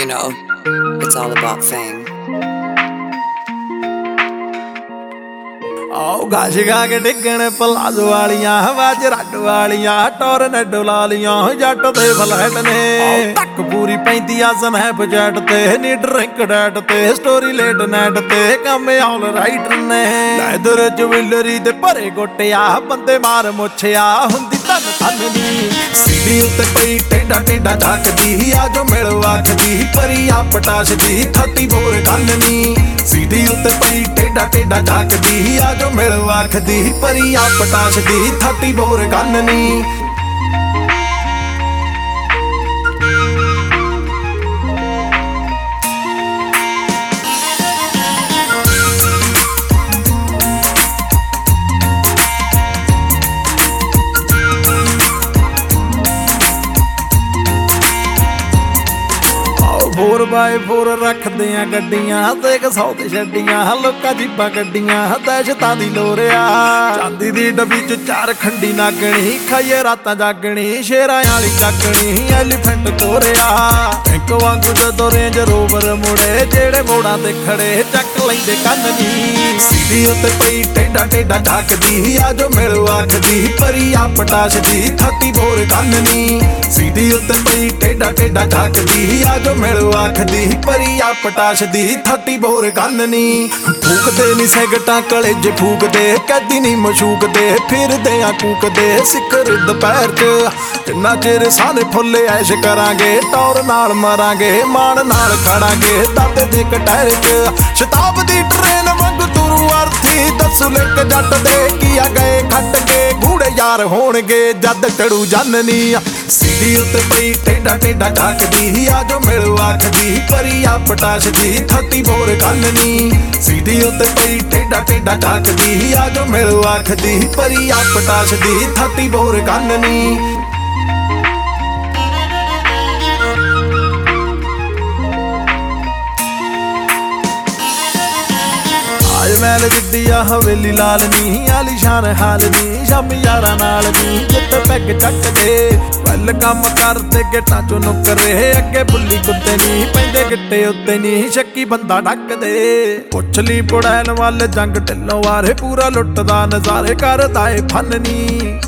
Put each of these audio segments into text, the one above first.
You know, it's all about fame. घास गा के डिगण पलाजो वालियां वाज रड वालियां टोरनेड लालियां जट दे फ्लैट ने तक पूरी पैंती स्नैप चैट ते नी ड्रिंक डैट ते स्टोरी लेट नैट ते कम ऑल राइट ने लैदर ज्वेलरी दे भरे गोटिया बंदे मार मुछिया हुंदी धन धन दी सीढ़ी उत्ते पई टेढ़ा टेढ़ा झाकदी आ जो मिल आखदी परिया पटाश दी 34 गन्नी सीढ़ी उत्ते पई टेढ़ा टेढ़ा झाकदी आ जो मिल आखदी परिया पटाश दी 34 गन्नी फोर बाय फोर रखदे आ गड्डियां ते 100 ते छड्डियां लोकां जीपां गड्डियां दहशतां दी लोरिया चांदी दी डब्बी च 4 खंडी नागणी खाइए रातां जागणी शेरां वाली चाकणी एलीफेंट तोरिया बैंक वांगू जदों रेंज रोवर मुड़े जेड़े मोड़ां ते खड़े चक लैंदे कन्नी सीढ़ी उत्ते पई टेढ़ा टेढ़ा झाकदी आ जो मिल आखदी परिया पटाश दी 34 गन्नी सीढ़ी उत्ते पई टेढ़ा टेढ़ा झाकदी आ जो मिल आखदी परिया पटाश दी 34 गन्नी फूकदे नी सैगटां कलेजे फूकदे कैदी नी मशूकदे फिरदे आ कूकदे सिखर दुपहर च किन्ना चिर सारे फुੱਲੇ ऐश करांगे टौर नाल मरांगे मान नाल खड़ांगे दाते दे कटहर च शताब्दी ट्रेन वांग तुरू अर्थी दसू लिक जट दे किया गए खट के गूड़े यार होणगे जद टड़ू जाननी सीढ़ी उत्ते पई टेढ़ा टेढ़ा झाकदी आ जो मिल आखदी परिया पटाश दी 34 गन्नी सीढ़ी उत्ते पई टेढ़ा टेढ़ा झाकदी आ जो मिल आखदी परिया पटाश दी 34 गन्नी महल जिद्दी आ हवेली लाल नी आलीशान हाल नी शामी यारां नाल नी जित पैग चक दे वल कम करते गेटां चों नुकरे अगे बुल्ली कुत्ते नी पैंदे गिट्टे उत्ते नी शक्की बंदा ढक दे पुछ ली पुड़ैल वाल जंग ढिल्लों वारे पूरा लुटदा नज़ारे करदा ए फन नी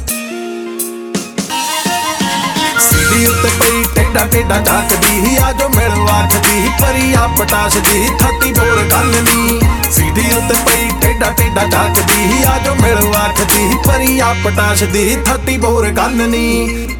सीढ़ी उत्ते पई टेढ़ा टेढ़ा झाकदी आ जो मिल आखदी परिया पटाश दी 34 गन्नी सीढ़ी उत्ते पई टेढ़ा टेढ़ा झाकदी आ जो मिल आखदी परिया पटाश दी 34 गन्नी